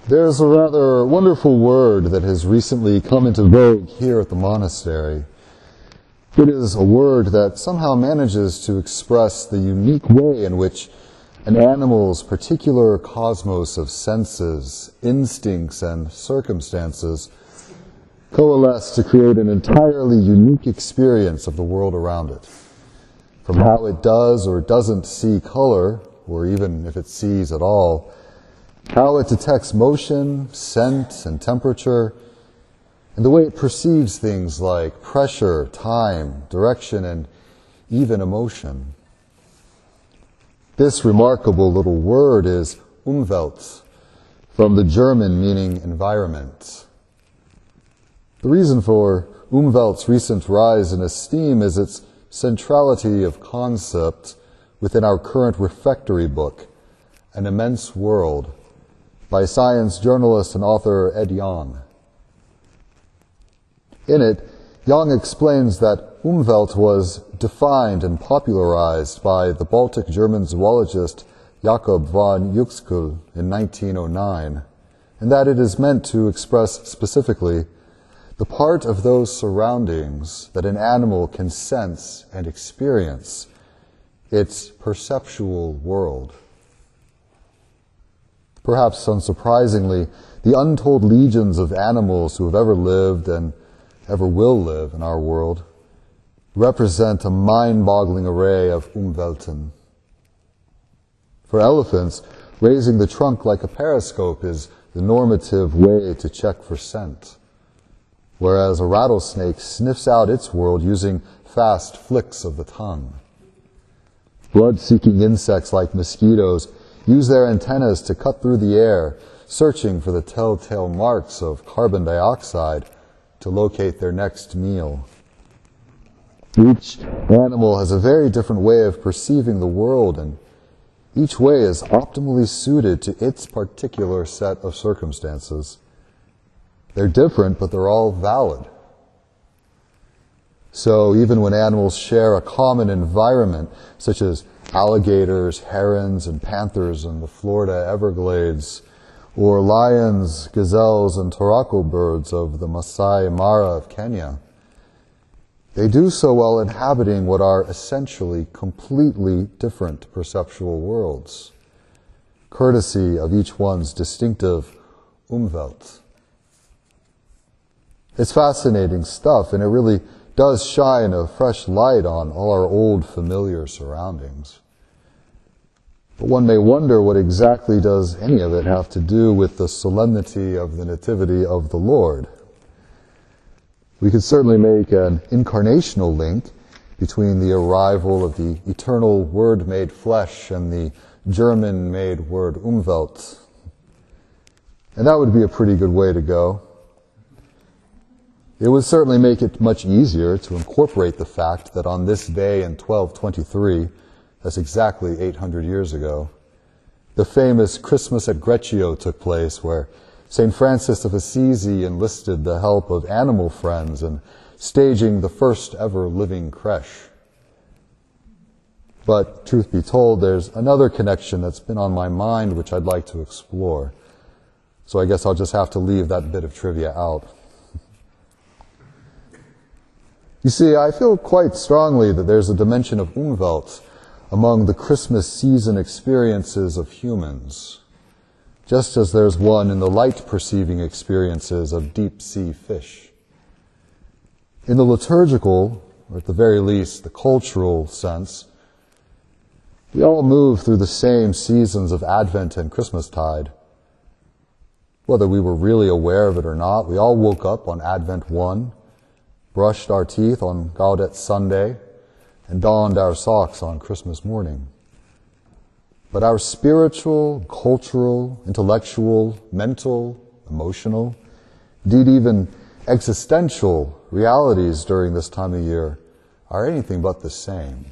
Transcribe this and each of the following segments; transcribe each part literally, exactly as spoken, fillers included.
There's a rather wonderful word that has recently come into vogue here at the monastery. It is a word that somehow manages to express the unique way in which an animal's particular cosmos of senses, instincts, and circumstances coalesce to create an entirely unique experience of the world around it. From how it does or doesn't see color, or even if it sees at all, how it detects motion, scent, and temperature, and the way it perceives things like pressure, time, direction, and even emotion. This remarkable little word is Umwelt, from the German meaning environment. The reason for Umwelt's recent rise in esteem is its centrality of concept within our current refectory book, An Immense World, by science journalist and author Ed Yong. In it, Yong explains that Umwelt was defined and popularized by the Baltic German zoologist Jakob von Uexküll in nineteen oh nine, and that it is meant to express specifically the part of those surroundings that an animal can sense and experience, its perceptual world. Perhaps unsurprisingly, the untold legions of animals who have ever lived and ever will live in our world represent a mind-boggling array of Umwelten. For elephants, raising the trunk like a periscope is the normative way to check for scent, whereas a rattlesnake sniffs out its world using fast flicks of the tongue. Blood-seeking insects like mosquitoes use their antennas to cut through the air, searching for the telltale marks of carbon dioxide to locate their next meal. Each animal has a very different way of perceiving the world, and each way is optimally suited to its particular set of circumstances. They're different, but they're all valid. So even when animals share a common environment, such as alligators, herons, and panthers in the Florida Everglades, or lions, gazelles, and turaco birds of the Masai Mara of Kenya, they do so while inhabiting what are essentially completely different perceptual worlds, courtesy of each one's distinctive Umwelt. It's fascinating stuff, and it really does shine a fresh light on all our old familiar surroundings. But one may wonder, what exactly does any of it have to do with the solemnity of the Nativity of the Lord? We could certainly make an incarnational link between the arrival of the eternal Word made flesh and the German-made word Umwelt. And that would be a pretty good way to go. It would certainly make it much easier to incorporate the fact that on this day in twelve twenty-three, that's exactly eight hundred years ago, the famous Christmas at Greccio took place, where Saint Francis of Assisi enlisted the help of animal friends in staging the first ever living creche. But truth be told, there's another connection that's been on my mind which I'd like to explore. So I guess I'll just have to leave that bit of trivia out. You see, I feel quite strongly that there's a dimension of Umwelt among the Christmas season experiences of humans, just as there's one in the light-perceiving experiences of deep-sea fish. In the liturgical, or at the very least the cultural sense, we all move through the same seasons of Advent and Christmastide. Whether we were really aware of it or not, we all woke up on Advent one, brushed our teeth on Gaudete Sunday, and donned our socks on Christmas morning. But our spiritual, cultural, intellectual, mental, emotional, indeed even existential realities during this time of year are anything but the same.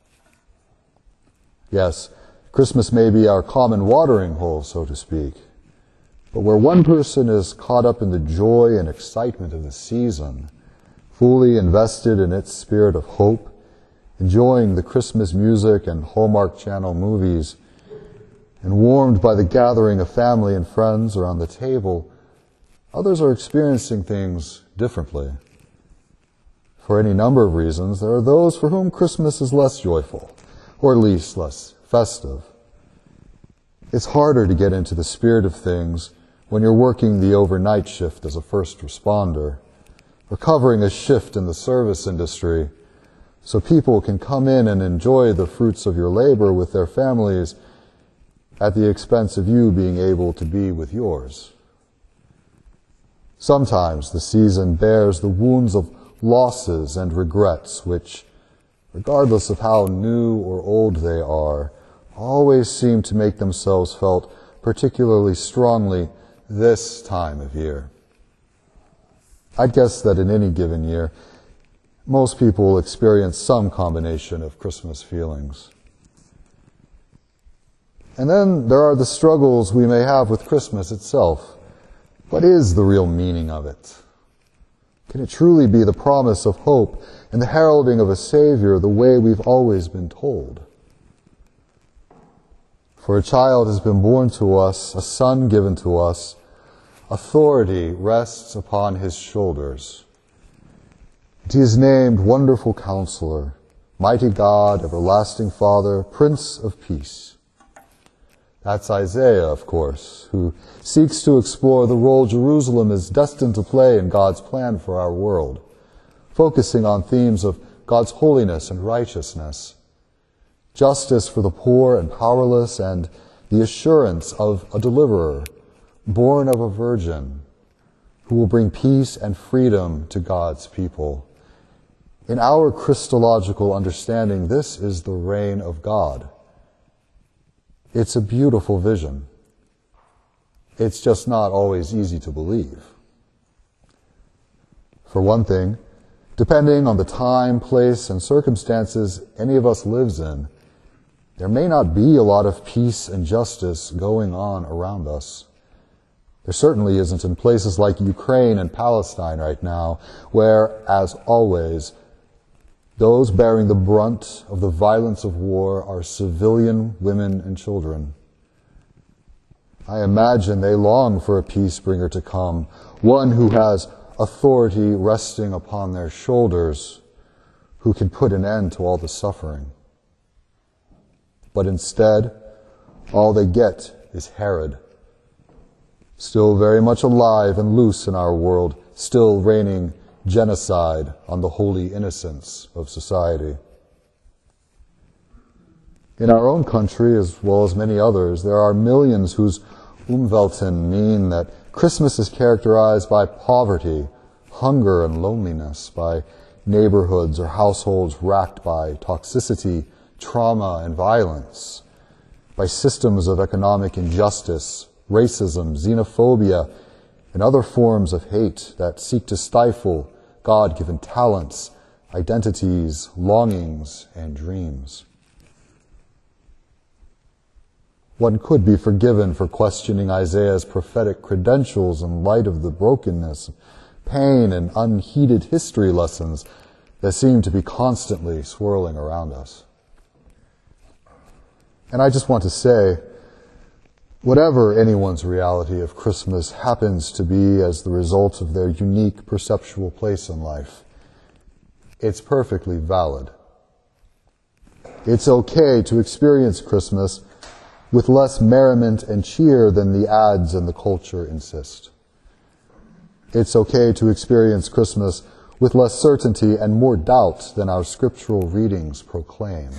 Yes, Christmas may be our common watering hole, so to speak, but where one person is caught up in the joy and excitement of the season, fully invested in its spirit of hope, enjoying the Christmas music and Hallmark Channel movies, and warmed by the gathering of family and friends around the table, others are experiencing things differently. For any number of reasons, there are those for whom Christmas is less joyful, or at least less festive. It's harder to get into the spirit of things when you're working the overnight shift as a first responder, or covering a shift in the service industry, so people can come in and enjoy the fruits of your labor with their families at the expense of you being able to be with yours. Sometimes the season bears the wounds of losses and regrets which, regardless of how new or old they are, always seem to make themselves felt particularly strongly this time of year. I'd guess that in any given year, most people will experience some combination of Christmas feelings. And then there are the struggles we may have with Christmas itself. What is the real meaning of it? Can it truly be the promise of hope and the heralding of a Savior the way we've always been told? For a child has been born to us, a son given to us, authority rests upon his shoulders. He is named Wonderful Counselor, Mighty God, Everlasting Father, Prince of Peace. That's Isaiah, of course, who seeks to explore the role Jerusalem is destined to play in God's plan for our world, focusing on themes of God's holiness and righteousness, justice for the poor and powerless, and the assurance of a deliverer, born of a virgin, who will bring peace and freedom to God's people. In our Christological understanding, this is the reign of God. It's a beautiful vision. It's just not always easy to believe. For one thing, depending on the time, place, and circumstances any of us lives in, there may not be a lot of peace and justice going on around us. There certainly isn't in places like Ukraine and Palestine right now, where, as always, those bearing the brunt of the violence of war are civilian women and children. I imagine they long for a peace bringer to come, one who has authority resting upon their shoulders, who can put an end to all the suffering. But instead, all they get is Herod, still very much alive and loose in our world, still reigning genocide on the holy innocents of society. In our own country, as well as many others, there are millions whose Umwelten mean that Christmas is characterized by poverty, hunger, and loneliness, by neighborhoods or households racked by toxicity, trauma, and violence, by systems of economic injustice, racism, xenophobia, and other forms of hate that seek to stifle God-given talents, identities, longings, and dreams. One could be forgiven for questioning Isaiah's prophetic credentials in light of the brokenness, pain, and unheeded history lessons that seem to be constantly swirling around us. And I just want to say, whatever anyone's reality of Christmas happens to be as the result of their unique perceptual place in life, it's perfectly valid. It's okay to experience Christmas with less merriment and cheer than the ads and the culture insist. It's okay to experience Christmas with less certainty and more doubt than our scriptural readings proclaim.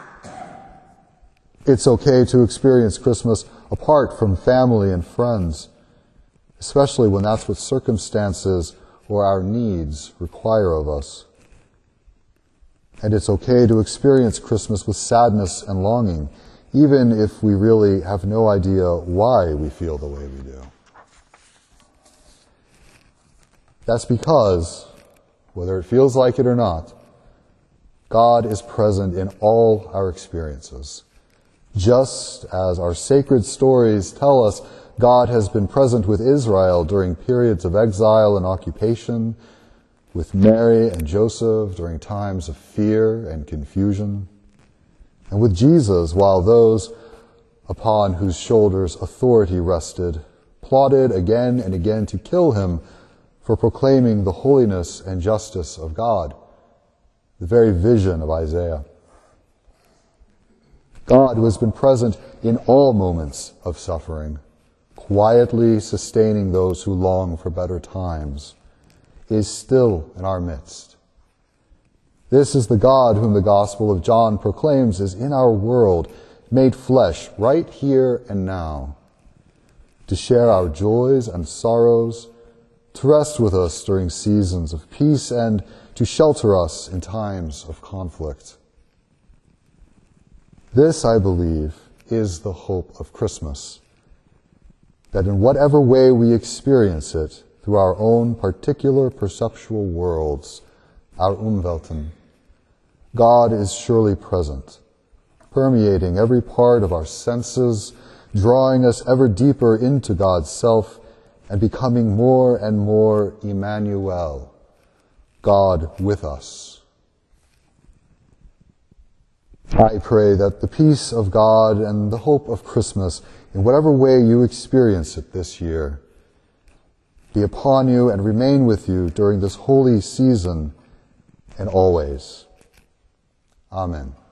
It's okay to experience Christmas apart from family and friends, especially when that's what circumstances or our needs require of us. And it's okay to experience Christmas with sadness and longing, even if we really have no idea why we feel the way we do. That's because, whether it feels like it or not, God is present in all our experiences. Just as our sacred stories tell us God has been present with Israel during periods of exile and occupation, with Mary and Joseph during times of fear and confusion, and with Jesus while those upon whose shoulders authority rested, plotted again and again to kill him for proclaiming the holiness and justice of God, the very vision of Isaiah. God, who has been present in all moments of suffering, quietly sustaining those who long for better times, is still in our midst. This is the God whom the Gospel of John proclaims is in our world, made flesh right here and now, to share our joys and sorrows, to rest with us during seasons of peace, and to shelter us in times of conflict. This, I believe, is the hope of Christmas, that in whatever way we experience it through our own particular perceptual worlds, our Umwelten, God is surely present, permeating every part of our senses, drawing us ever deeper into God's self, and becoming more and more Emmanuel, God with us. I pray that the peace of God and the hope of Christmas, in whatever way you experience it this year, be upon you and remain with you during this holy season and always. Amen.